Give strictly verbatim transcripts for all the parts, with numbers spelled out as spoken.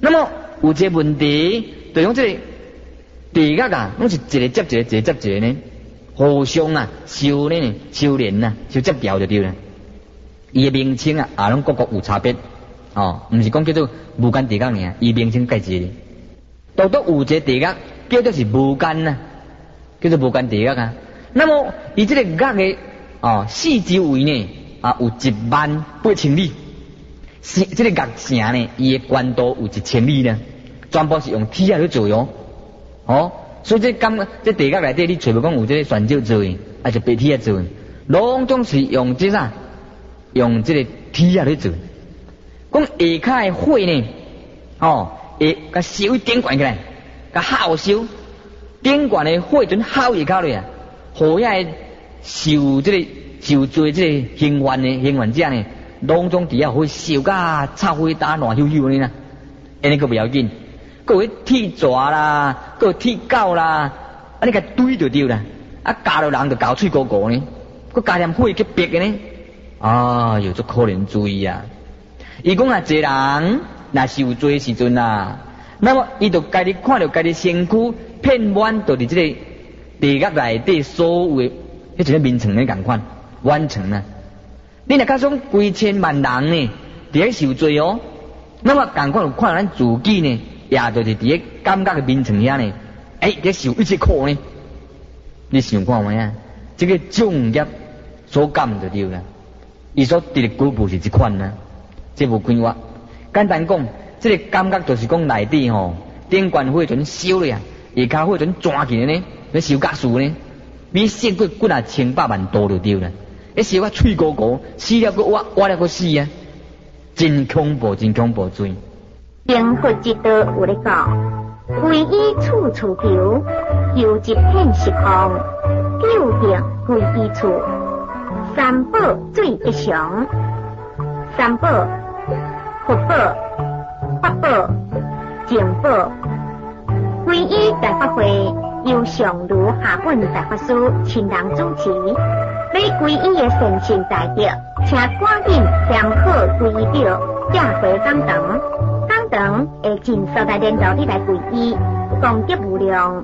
那么有一个问题，就用这个地狱啊，拢是一个接一个，一个接一个呢，互相啊修呢修炼啊，修接调就对了。伊的名称啊，也拢各各有差别哦，唔是讲叫做无间地狱尔，伊名称介一个。独独有一个地狱叫做是无间啊，叫做无间地狱啊。那么伊这个狱的哦四周围呢啊有一万八千里，是这个狱城呢，伊的宽度有一千里呢，全部是用铁啊去做哟。哦，所以这感这地狱内底你找无讲有这个泉石做的，还是白铁啊做的，拢总是用这啥？用这个铁啊去做。讲下骹的火呢，哦，会甲烧点悬起来，甲烤烧，点悬的火准烤下骹咧啊，互遐受这个受罪这个刑犯的刑犯者呢，拢总伫遐会烧甲臭火打烂咻咻呢啦，安尼个不要紧。个有铁蛇啦，个有铁狗啦，啊你甲堆就对啦，啊加到人就搞脆糊糊呢，个加点火去逼嘅呢，啊有足可怜注意啊！伊讲啊，一人若受罪时阵啊，那么伊就家己看到家己身躯遍满，就伫这个地狱内底所有的迄一个面层咧共款完成啊！你若假种几千万人呢，伫咧受罪哦，那么共款有看到咱自己呢。也就是伫个感觉嘅面层遐呢，哎，伫受一切苦呢。你想看卖啊？这个重业所感就对啦。伊所得的果报是这款啊，这无关我。简单讲，这个感觉就是讲内底吼，顶悬火阵烧了啊，下骹火阵钻起来呢，咧烧甲树呢，比烧过几啊千百万度就对啦。一烧啊脆糊糊，死了个挖，挖了个死啊，真恐怖，真恐怖罪。 成佛之道有咧讲，皈依处处求，求一片实空，究竟皈依处，三宝最吉祥，三宝佛宝、法宝、净宝。皈依大法会由上儒下本大法师亲人主持，要皈依的善信大德，请赶紧填好皈依表，寄回讲堂。等会尽速来联络你来皈依，功德无量。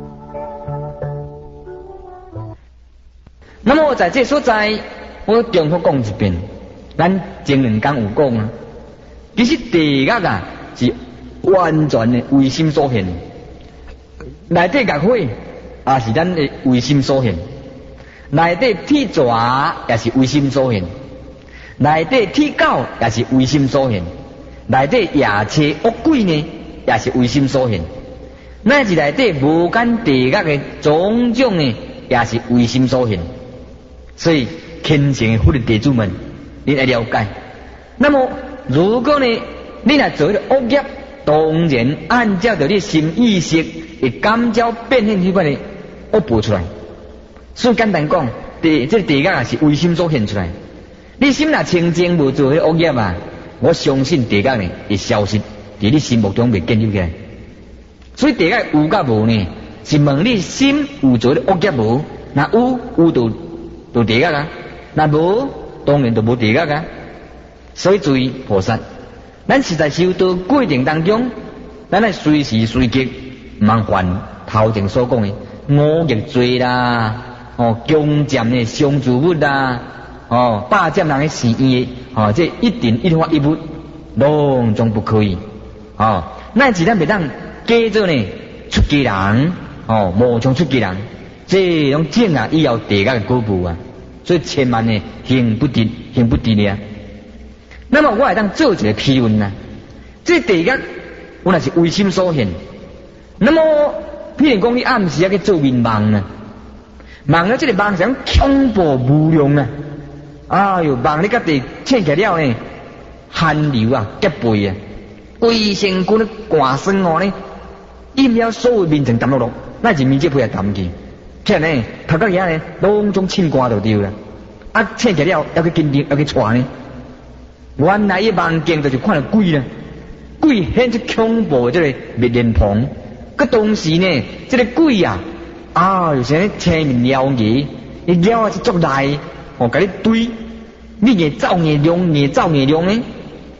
那么在这所在，我重复讲一遍，咱前两讲有讲啊，其实地狱啊是完全的为心所现，内底狱火也是咱的为心所现，内底铁蛇也是为心所现，内底铁狗也是为心所现。内底夜车恶鬼呢，也是为心所现；乃至内底无间地狱的种种呢，也是为心所现。所以虔诚的佛的弟子们，你来了解。那么，如果呢，你若做一个恶业，当然按照着你心意识会感召变现迄款的恶报出来。所以简单讲，地这个地狱也是为心所现出来。你心若清净，无做迄个恶业啊。我相信地狱呢会消失，伫你心目中袂建立起来。所以地狱有甲无呢，是问你心有做咧恶业无？若有，有就就地狱啊；若无，当然就无地狱啊。所以注意菩萨，咱实在修道过程当中，咱来随时随刻唔通犯头前所讲的五逆罪啦，哦，强占的伤自物啦。哦，霸占人的私意，哦，这一定一花一物，拢总不可以。哦，那是咱袂当假做呢出家人，哦，无像出家人，这种正啊以后地狱的果报啊，所以千万呢行不得，行不得呢。那么我会当做一个批论啊，这地狱我若是为心所现，那么譬如讲你暗时啊去做面梦啊，梦了这个梦想恐怖无量啊。哎哟，梦你家己醒起了呢，汗流啊，结背啊，规身躯咧寒酸哦呢，饮了所有面层淡落落，乃是面积配也淡去，起来呢，头壳遐呢，拢总凊寒就对啦。啊，醒起了要去紧张，要去带呢。原来一梦境就是看到鬼啦，鬼显出恐怖的这个灭脸庞，个当时呢，这个鬼啊，啊，有时咧青面撩耳，伊撩是足大。哦，甲你堆，你硬走硬量，硬走硬量呢？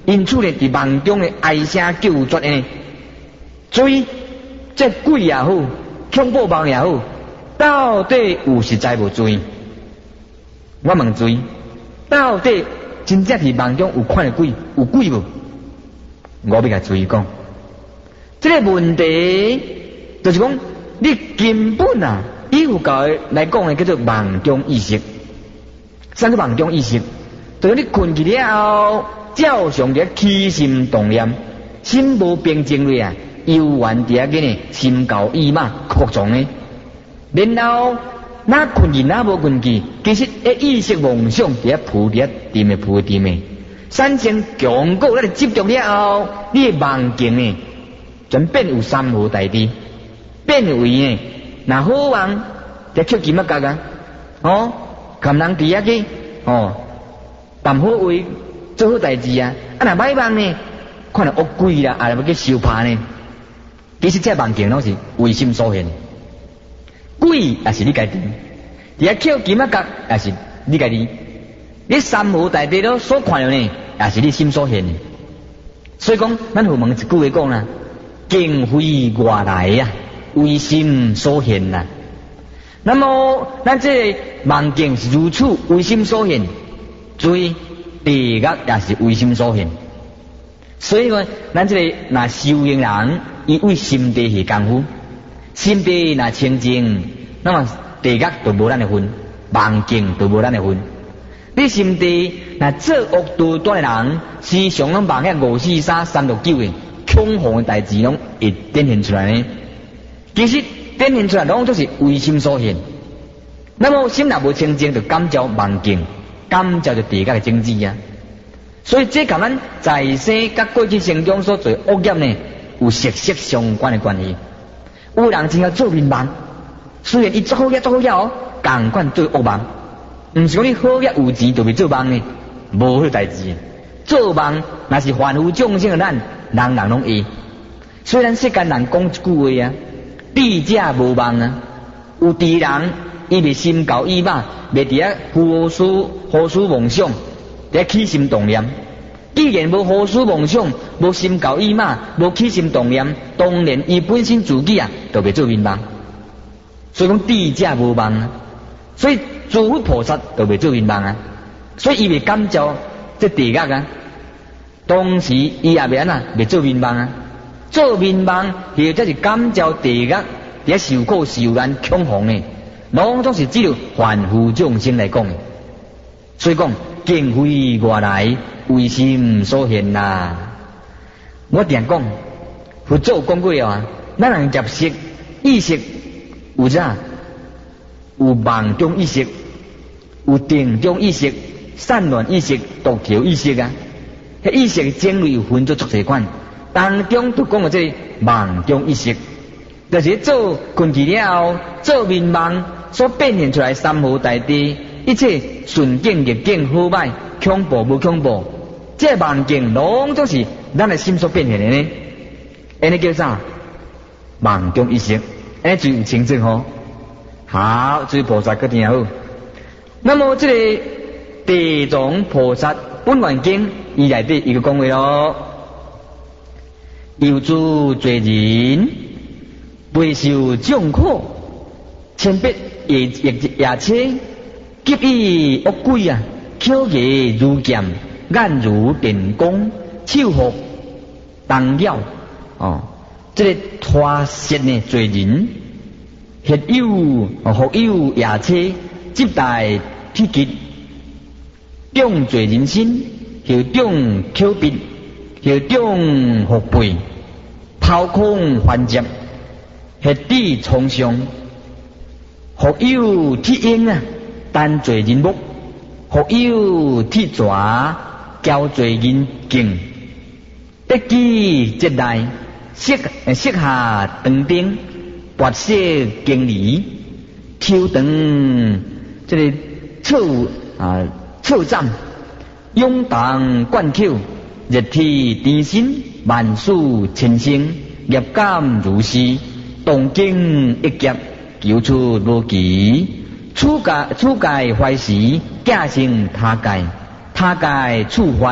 因此呢，伫梦中的哀声叫绝呢，水这鬼也好，恐怖梦也好，到底有实在无水？我问水，到底真正伫梦中有看到鬼，有鬼无？我要甲水讲，这个问题就是讲，你根本啊，以佛教来讲呢，叫做梦中意识。啥叫梦中意识？就是你困去了后，照常着起心动念，心无平静嘞啊，悠然伫遐个呢，心高意马扩张呢。然后哪困去哪无困去，其实诶意识妄想伫遐浮伫遐沉诶浮沉诶，产生强固咱执着了后，你诶梦境呢，全变有三无大智，变为呢，若好梦就捡金仔角啊，哦，含人伫遐个哦。办好位做好代志啊！啊，若歹梦呢，看到恶鬼啦，啊，要去受怕呢。其实这梦境拢是为心所现，鬼也是你家己，伫遐捡金仔角也是你家己，你三无大智咯所看到呢，也是你心所现的。所以讲，咱父问一句话讲啦，境非外来呀、啊，为心所现呐、啊。那么，咱这个梦境是如此为心所现。水地狱也是为心所现，所以呢，咱这个若修行人，伊为心地是功夫，心地若清净，那么地狱就无咱的份，梦境就无咱的份。你心地若做恶多端的人，时常拢梦遐五四三三六九的恐慌的代志，拢会展现出来呢。其实展现出来，拢就是为心所现。那么心若无清净，就感召梦境。感召着地狱的种子啊，所以这甲咱在生甲过去生中所做恶业呢，有息息相关的关系。有人真要做面梦，虽然伊做好业做好业哦，共款做恶梦，毋是讲你好业有钱就袂做梦呢，无迄代志。做梦若是凡夫众生的咱，人人拢会。虽然世间人讲一句话啊，智者无梦啊，有智人。伊袂心高意马，袂伫遐胡思胡思妄想，伫遐起心动念。既然无胡思妄想，无心高意马，无起心动念，当然伊本身自己啊，就袂做面梦。所以讲智者无梦啊，所以诸佛菩萨就袂做面梦啊，所以伊袂感召这地狱啊。当时伊也袂安那，袂做面梦啊。做面梦，或者是感召地狱，伫遐受苦受难恐慌呢。拢总是只有凡夫众生来讲的，所以讲境非外来，为心所现呐、啊。我常讲，佛祖讲过啊，咱人入息意识有啥？有梦中意识，有定中意识，散乱意识，独条意识啊。迄意识的种类有分做足侪款，当中就讲到这梦中意识，就是做困去了后做面梦。所变现出来三无大智，一切顺境逆境好歹，恐怖无恐怖，这梦境拢总是咱的心所变现的呢。安尼叫啥？梦中意识，安尼最有清净吼。好，诸菩萨搁听好。那么这个地藏菩萨本愿经伊内底一个讲话咯，有诸罪人未受众苦，千百。夜夜夜车，急以恶鬼啊，口言如剑，眼如电光，手扶当鸟哦。这个拖舌呢，罪人，血有复有夜车，接待体极，中罪人心，后中口鼻，后中腹背，抛空环接，血底冲上。复有铁鹰啊，单罪人目；复有铁蛇，交罪人颈。得机接待，色色下长钉，白色经理，抽长这个臭啊臭斩，勇荡贯口，热体甜心，万事清心，业感如是，动经一劫。求出无期，处界处界坏时，假成他界，他界处坏，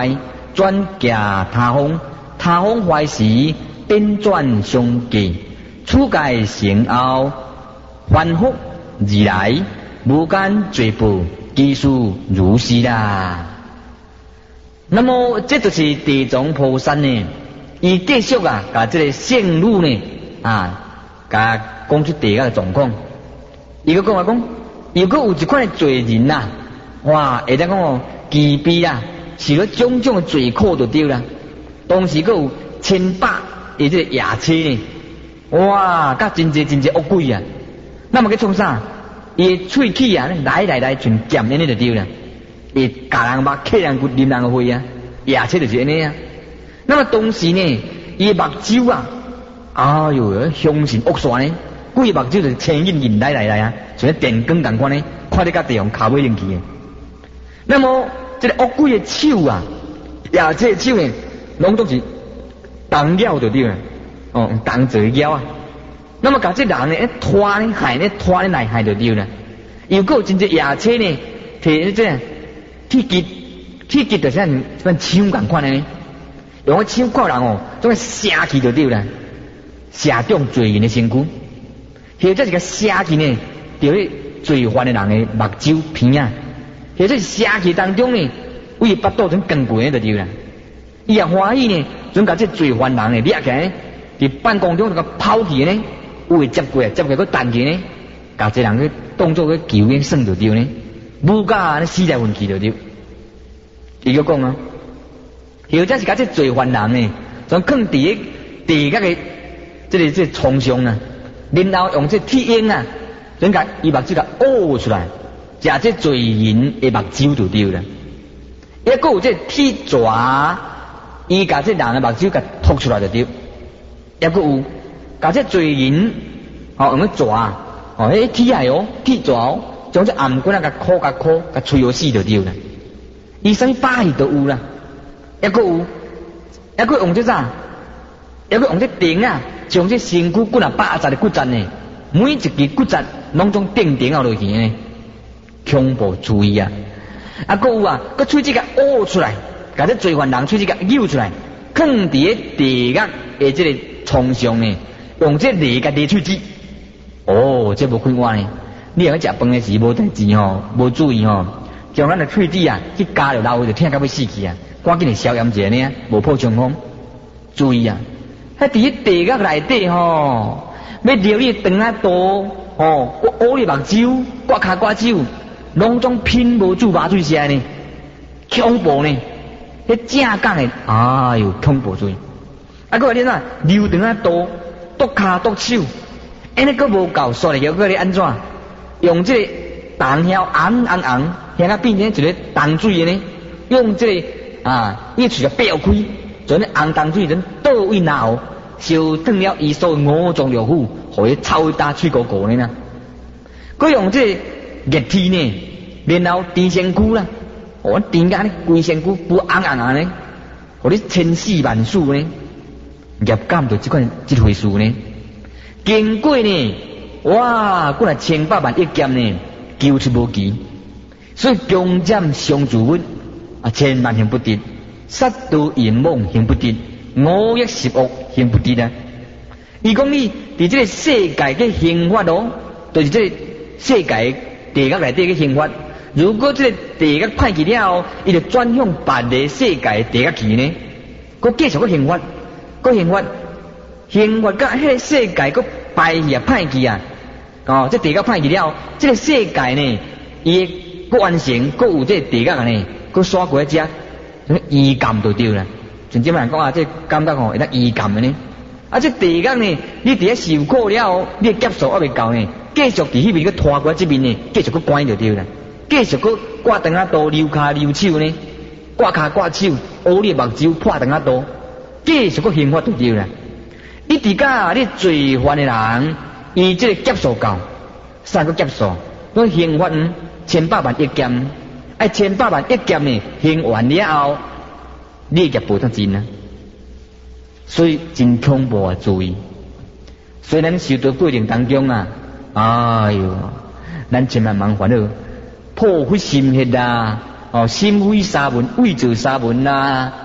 转嫁他方，他方坏时变转相继，此界成后反复而来，无间罪报，其事如是啦。那么这就是地藏菩萨呢，伊继续啊，甲这个圣女呢啊，甲讲出地下嘅状况。伊个讲话讲，如果有一款嘅罪人呐、啊，哇，会当讲哦，忌避啦，受了种种嘅罪苦就对啦。同时佫有千百诶，这个野车呢，哇，甲真济真济恶鬼啊！那么佮创啥？伊喙齿啊，来来来，像剑安尼就对啦。伊夹人目、吸人骨、啉人个血啊，野车就是安尼啊。那么同时呢，伊目睭啊，哎哟，凶神恶煞呢，规目睭就是青印印来来来啊，像电光共款呢，看你甲地方卡尾进去的。那么这个恶鬼的手啊，野车手呢，拢都是动了就对啦，哦，动做了啊。那么甲这人呢，一拖呢，害呢，拖呢来害就对啦。又个真正野车呢，摕这样铁吉，铁吉就是像像枪共款的呢，用个枪靠人哦，总个射去就对啦，射中罪人的身躯。或者是个射去呢，着咧罪犯的人的目睭片啊，或者是射去当中呢，为巴肚种更过就对啦。伊也欢喜呢，准甲这罪犯人呢掠起来，伫办公中那个抛去呢，有会接过，接过个弹去呢，甲这人个动作个球已算就对呢，无甲死在运气就对。伊个讲啊，或者是甲这罪犯人呢，从放伫个地下个这个这床上啊，然后用这铁鹰啊，准甲伊目睭甲挖出来，食这罪人的目睭就对啦。抑个有这铁爪。伊甲这人的目睭甲吐出来就对，抑个有甲这罪人哦用个抓哦，迄铁啊哦铁抓哦，将这颔骨啊甲箍甲箍甲吹好死就对啦。伊啥物把戏都有啦，抑个有，抑个用这啥？抑个用这钉啊，将这身躯骨啊百十个骨折呢，每一支骨折拢总钉钉啊落去呢，恐怖注意啊！啊个有啊，个喙齿甲挖出来。甲这罪犯人喙齿甲扭出来，放伫咧地下的这个床上呢，用这犁甲犁喙齿。哦，这无快活呢！你若去食饭的时无代志吼，无注意吼，将咱的喙齿啊去夹着老就疼到要死去啊！赶紧来消炎一下呢，无破伤风。注意啊！迄伫咧地下内底吼，要撩你肠仔肚吼，挖你目睭，刮骹刮手，拢总拼无住把水下呢，恐怖呢！迄正讲的，哎哟，恐怖罪！啊，佮话你呐，溜肠仔肚，剁骹剁手，安尼佮无够，煞来叫佮你安怎？用这个重晓红红红，现在变成一个重水的呢？用这个啊，一喙个爆开，从咧红重水人倒位然后烧断了伊所五脏六腑，互伊臭大脆糊糊的呢。佮用这个热天呢，然后低身躯啦。我点解呢？规身躯不硬硬硬呢？互你千死万死呢？业感就这款这回事呢？经过呢，哇，过来千百万亿剑呢，救出无期。所以强占相助物啊，千万行不得；杀盗淫妄行不得；五欲十恶行不得啊！伊讲你伫这个世界嘅刑法哦，就是这个世界地狱内底嘅刑法。如果这个地狱歹去了，伊就转向别个世界地狱去呢，佮继续佮刑法，佮刑法，刑法甲迄个世界佮败去啊，歹去啊，哦，这地狱歹去了，这个世界呢，伊佮完成，佮有这地狱呢，佮刷过一只，什么遗感就对啦。像即摆人讲啊，这感觉吼会当遗感的呢。啊，这地狱呢，你伫遐受苦了，你劫数还未够呢，继续伫迄边佮拖过这边呢，继续佮关就对啦。继续佮刮肠仔肚、溜骹溜手呢，刮骹刮手、挖你目睭、破肠仔肚，继续佮刑罚就对啦。一直甲你罪犯的人，伊这个劫数够，三个劫数，佮刑罚千百万亿剑，哎，千百万亿剑呢，刑完了后，你业报得真啊，所以真恐怖啊！注意，所以咱修道过程当中啊，哎哟，咱千万忙烦恼。破坏心血啦，哦，心非沙门，为做沙门啦，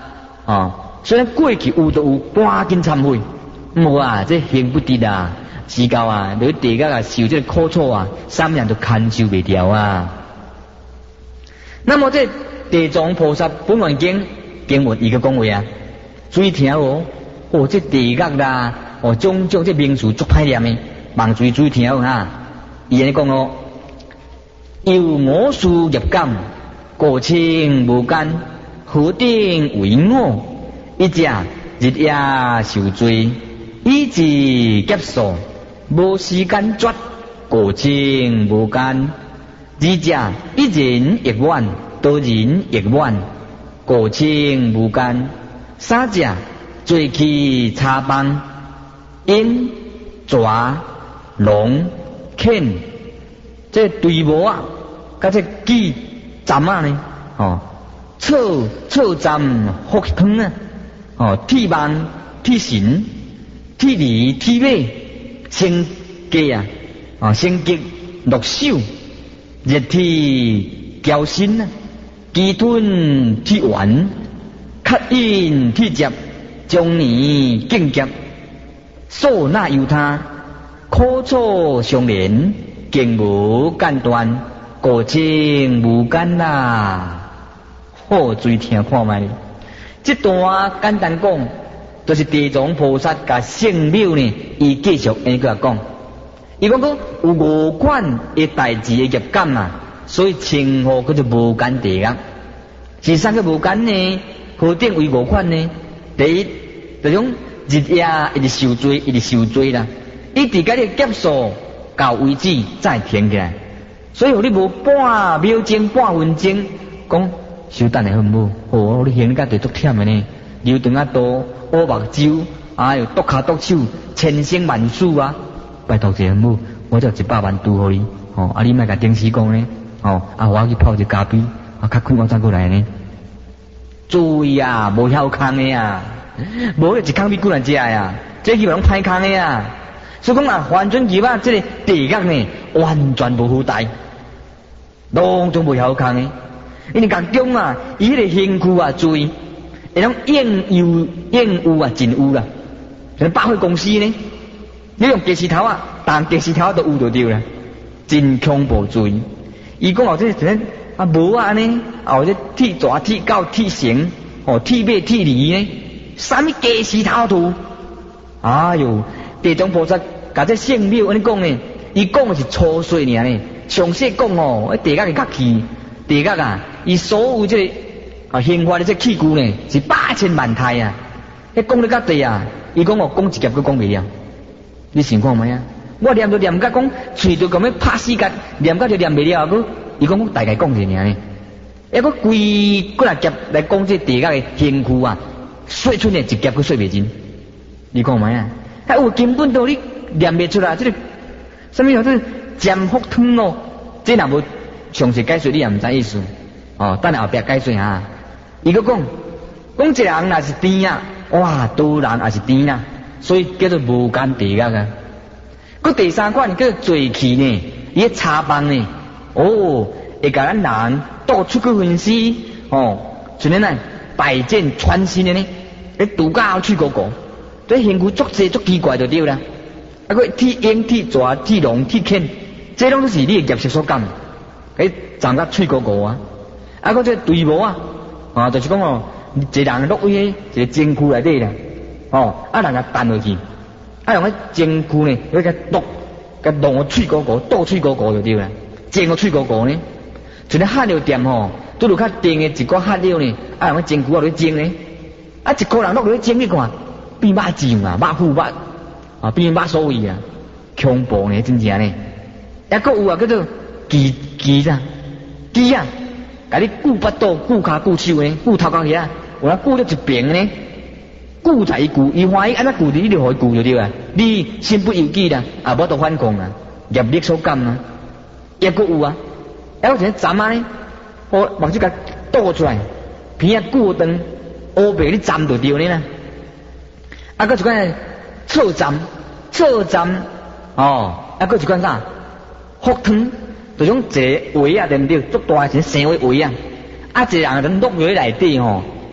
哦，所以过去有就有，赶紧忏悔。无啊，这行不得啊，时到啊，你地狱啊受这个苦楚啊，三年都堪受袂掉啊。那么这地藏菩萨本愿经经文伊个讲话啊，注意听哦，哦这地狱啦，哦种种这名词足歹念的，望注意注意听哦哈。伊安尼讲哦，由我事业感，过清无间，何定为我？一只日夜受罪，以至劫数，无时间绝，过清无间。二只一人亦愿，多人亦愿，过清无间。三只罪气差邦，鹰、蛇、龙、犬，这对无啊，甲这鸡、站啊呢，哦，臭臭站福汤啊，哦，铁棒、铁神、铁梨、铁马、星鸡啊，哦，星吉、六手。热铁交心啊，鸡吞铁丸，吸引铁接，将你敬接，受那由他，苦楚相连，经无间断，过清无间啦。好，注意听看卖。这段简单讲，就是地藏菩萨甲圣妙呢，伊继续安尼个讲。伊讲讲有五款的代志的业感啊，所以称呼叫做无间地狱。是啥个无间呢？何定为五款呢？第一，就种日夜一直受罪，一直受罪啦，一直甲你劫数到为止再停起来。所以互你无半秒钟、半分钟，讲稍等下好唔好？哦，你行甲地足忝的呢，流长啊多，乌目睭，哎哟，剁骹剁手，千辛万苦啊！拜托一下母，我就一百万拄互你，哦，啊你莫甲顶死讲呢，哦，啊我去泡一咖啡，啊较快我再过来呢。注意啊，无晓空的啊，无一空比几人食呀，这基本拢歹空的啊。所以讲啊，还准入啊，这个地狱呢，完全无好带，拢总无晓空的。因为讲中啊，伊迄个兴趣啊，注意，会拢应有应有啊，真有啦，像百货公司呢。你用电视头啊，但电视头都有就对啦，真恐怖罪。伊讲哦，这这啊无啊呢，哦这铁蛇、铁狗、铁绳，哦铁马、铁梨呢，啥物电视头图？哎哟，地藏菩萨甲这圣妙安尼讲呢，伊讲的是粗细尔呢，详细讲哦，地狱的乐器，地狱啊，伊所有这个啊刑罚的这器具呢，是八千万态啊。迄讲得较地啊，伊讲哦，讲一劫都讲袂了。你想看咩啊？我念就念甲讲，喙就咁样拍死甲，念甲就念袂了。佮伊讲我大概讲一下呢，一个规过来劫来讲这地狱的刑具啊，说出来一劫都说袂尽。你看咩啊？还有根本都你念袂出来，这个什么叫做占福汤哦？这若无详细解说，你也唔知意思。哦，等下后壁解说哈。伊佮讲，讲一个人若是甜啊，哇，多人也是甜啊。所以叫做无间地狱啊。佮第三款叫做罪气呢，伊个查邦呢，哦，会甲咱人倒出去分尸，哦，像恁呐百箭穿心的呢，你拄到喙高高，这形具足济足奇怪就对啦。啊，佮铁鹰、铁蛇、铁龙、铁犬，这拢都是你的业识所感，迄长甲喙高高啊。啊，佮这对无啊，啊，就是讲哦，一个人落去一个真躯内底啦。哦，啊，人家弹落去，啊，用迄真躯呢，要甲剁，甲弄个喙高高，剁喙高高就对啦，煎个喙高高呢，像咧喝料店吼，拄着较甜的一个喝料呢，啊，用迄真躯啊落去煎呢，啊，一个人落落去煎，你看，变肉酱啊，肉腐肉，啊，变肉所谓啊，恐怖呢，真正呢，还佫有啊，叫做鸡鸡啥，鸡啊，甲你顾巴肚、顾骹、顾手呢，顾头壳遐，有啊顾到一边呢。顾在伊顾，伊欢喜安怎顾你，你就互伊顾就对啊。你身不由己啦，啊，无得反抗啊，业力所感啊，也佫有啊。还有一个站啊呢，我目睭甲倒出来，鼻啊顾长，乌白你站就对呢啦。啊，佫一款错站，错站哦，啊，佫一款啥？福汤，就种一个胃啊，对毋对？足大一个生胃胃啊，啊，一个人能落入内底吼。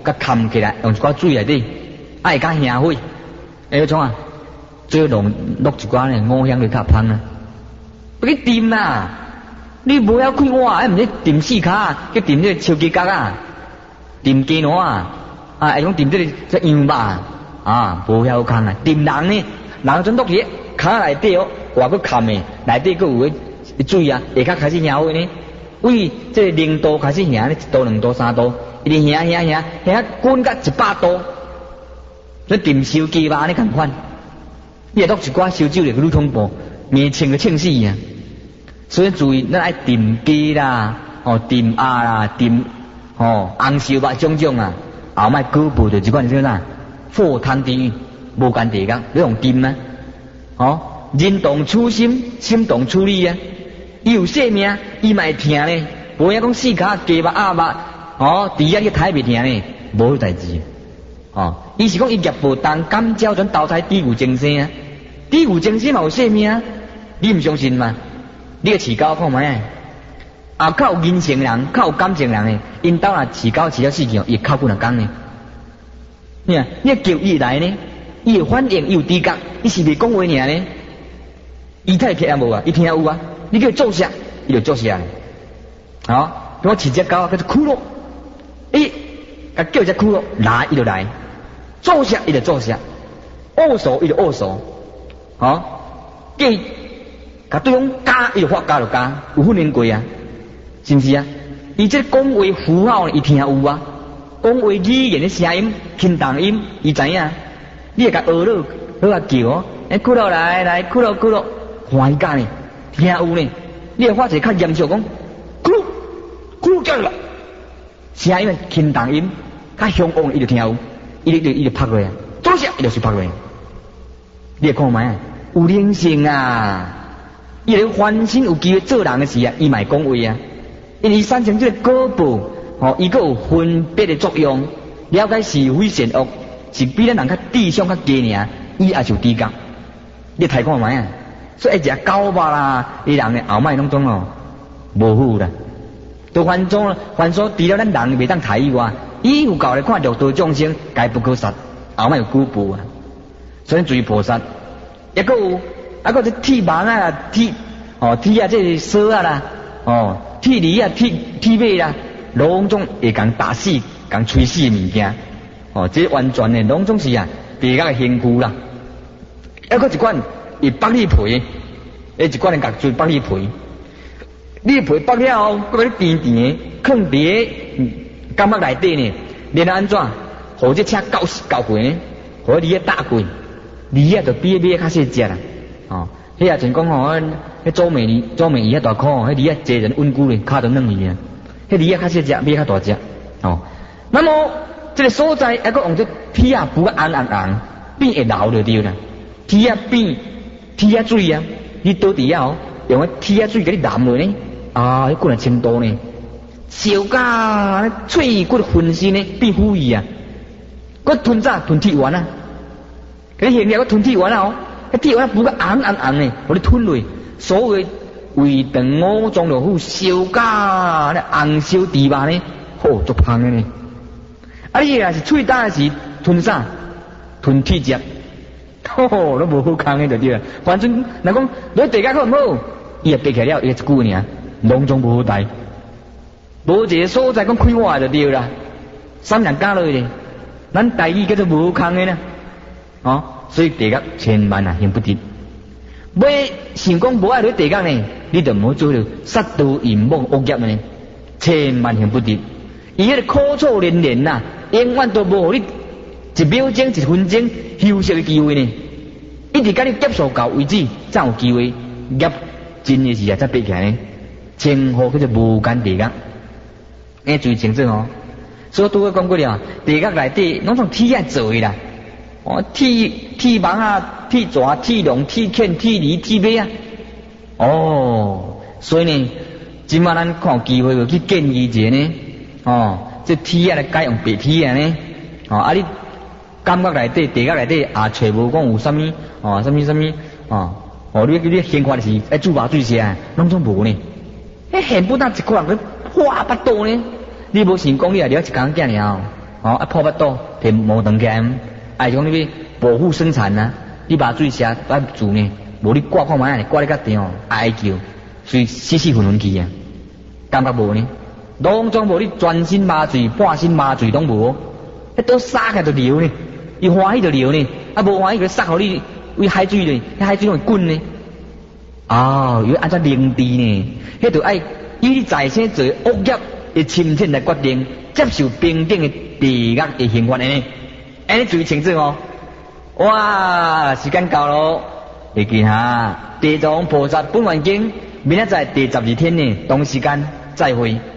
甲冚起来，用一寡水内底，爱甲香火，哎，种啊，最后弄落一寡呢五香就较香啊，不去掂啦，你无晓开碗，还毋是掂四骹，去掂这个超级角啊，掂鸡卵啊，啊，还讲掂这个这羊肉啊，无晓空啊，掂人呢，人准落去骹内底哦，外个冚的，内底佫有个水啊，下骹开始香火呢。为这零度开始行，一度、两度、三度，一直行行行，行滚到一百度，你炖烧鸡肉你共款，你落一寡烧酒来去愈恐怖，面清就清死啊！所以注意，咱爱炖鸡啦，哦炖鸭啦，炖哦红烧肉种种啊，后摆果布就即款叫啥？火汤地狱，无干地讲，你用炖啊？哦，人动处心，心动处理啊！伊有性命，伊嘛会疼呢。无影讲四骹鸡肉鸭肉，哦，猪仔去刣袂疼呢，无代志。哦，伊是讲伊业无当，感召转投胎地狱精生啊，地狱精生嘛有性命啊，你毋相信嘛？你个饲狗看卖啊，啊，较有人性人，较有感情人诶，因兜若饲狗饲了死去哦，伊会哭几若工呢？你啊，你叫伊来呢，伊有反应，伊有知觉，伊是袂讲话尔呢？伊太客啊无啊，伊听有啊。你叫伊做啥，伊就做啥。好，我饲只狗啊，叫做骷髅。伊，甲叫只骷髅来，伊就来；做啥，伊就做啥；恶手，伊就恶手。好，叫伊甲对方加，伊就发加就加，有训练过啊，是毋是啊？伊这讲话符号，伊听有啊。讲话语言的声音、轻重音，伊知影。你会甲学了，好啊叫哦，哎，骷髅来来，骷髅骷髅，欢喜甲呢。听有呢，你会发觉较严肃讲，咕噜咕噜叫啦，声音轻重音，较雄昂，伊就听有，伊就伊就拍落啊，做啥伊就是拍落。你会看卖，有灵性啊，伊咧翻身有机会做人的时啊，伊嘛会讲话啊，因为产生这个果报，吼，伊佫有分别的作用，了解是非善恶，是比咱人较智商较低尔，伊也是有知觉，你睇看卖啊。所以一食狗肉啦，伊人诶后摆拢种哦无好啦。都犯错犯错，除了咱人袂当睇以外，伊有教咧看六道众生，该不可杀，后摆有果报啊。所以注意菩萨，抑个有，啊个这铁蠓啊，铁哦铁啊，这蛇啊啦，哦铁梨啊，铁铁马啦，拢总会共打死、共吹死物件。哦，这完全诶，拢总是啊，地甲诶辛苦啦。抑个一款。伊剥你皮，诶，一罐人甲做剥你皮，你皮剥了后，搁要甜甜诶，放伫个感觉内底呢，然后安怎？互这车搞死搞过呢？互你个打过，你啊就比马较细只啦。哦，迄也真讲吼，迄做美梨做美梨遐大颗，迄梨啊坐人稳固咧，骹都软去啊。迄梨啊较细只，马较大只。哦，那么这个所在还搁用这铁啊布啊红红红，变会流就对啦。铁啊变。铁啊水啊，你倒伫啊哦，用个铁啊水给你淋落呢，啊，迄滚啊程度呢，烧甲脆骨浑身呢变腐鱼啊，佮吞早吞铁丸啊，佮你现了佮吞铁丸啊哦，迄铁丸补个红红红呢，互你吞落，所谓胃肠五脏六腑烧甲咧红烧猪肉呢，好足香的呢，啊你若是喙焦时吞啥？吞铁汁。吼、哦，都无好空的就对了。反正若讲你地价好唔好，伊也爬起来了，伊一句尔，拢总无好带。无一个所在讲开话就对啦。三人加落去，咱台语叫做无好空的呢。哦，所以地价千万啊，行不得。要想讲无爱落地价呢，你就唔好做了杀盗淫妄恶业呢，千万行不得。伊迄个苦楚连连呐，永远都无互你。一秒钟、一分钟休息的机会呢，一直甲你接受到为止，才有机会业真的是啊，才爬起来呢。称呼叫做无间地狱，哎，注意清楚哦。所以拄我讲过了，地狱内底拢从铁啊做的啦，哦，铁铁蠓啊、铁蛇、铁龙、铁犬、铁梨、铁马啊，哦，所以呢，今晚咱看有机会就去建议一下呢，哦，这铁啊来改用白铁啊呢，哦，啊你。感觉内底、地狱内底也找无讲有啥物哦，啥物啥物哦，哦，你你现看是爱煮肉水食，拢总无呢。迄现不但一个人去破巴肚呢，你无想讲你也了一工囝尔， 哦，啊破腹肚，摕毛长起来，哎讲你要保护生产啊，你把水车来住呢，无你挂看卖啊，挂你较长，哀叫，所以死死混混去啊，感觉无呢？拢总无你全身麻醉、半身麻醉拢无，迄都撒开就流呢，伊欢喜就流呢，啊无欢喜就撒互你为海水呢，迄海水拢会滚呢。哦，要安怎凝治呢？迄就爱以你在生做恶业的深浅来决定，接受平等的地狱的刑罚安尼，安尼注意清楚哦。哇，时间到咯，会记哈。地藏菩萨本愿经，明仔载第十二天呢，同时间再会。